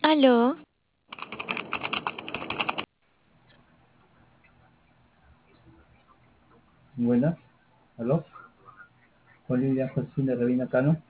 Aló, Buenas, aló, con Lidia Josefina Rabina Cano.